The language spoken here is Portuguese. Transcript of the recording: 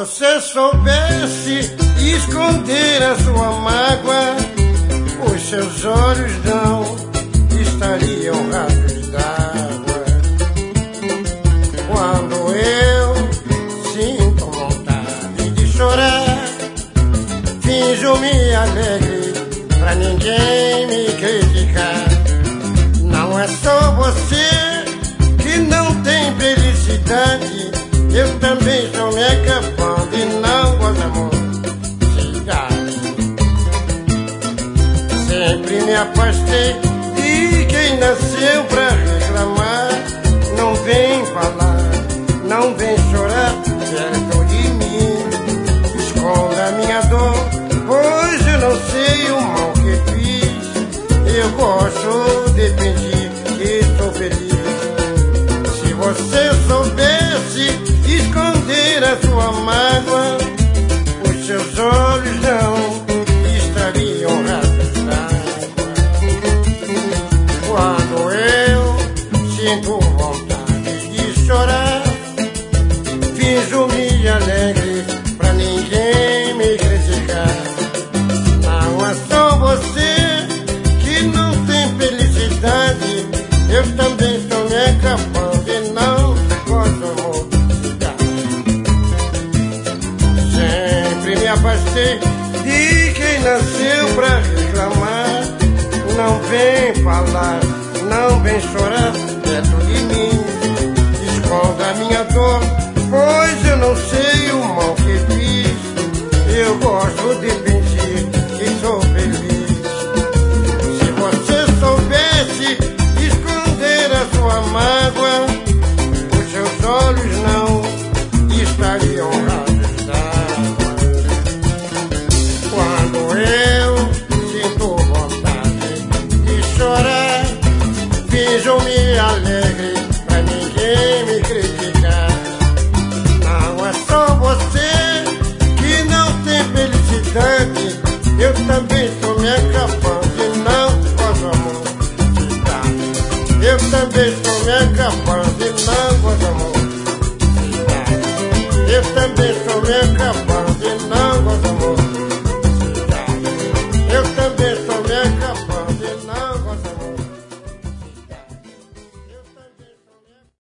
você soubesse esconder a sua mágoa, os seus olhos não estariam rasos d'água. Quando eu sinto vontade de chorar, finjo-me alegre pra ninguém me criticar. Não é só você que não tem felicidade, eu também estou me acabando e não gosto de amor. Sempre me afastei de quem nasceu pra reclamar. Não vem falar, não vem chorar perto de mim. Esconda a minha dor, pois eu não sei o mal que fiz. Eu gosto de fingir que sou feliz. Se você soubesse esconder a sua mágoa, os seus olhos não estariam rasos d'água. Quando eu sinto vontade de chorar, finjo-me alegre pra ninguém me criticar. Não é só você que não tem felicidade, eu também estou me acabando e não posso amor. Sempre me afastei de quem nasceu pra reclamar. Não vem falar, não vem chorar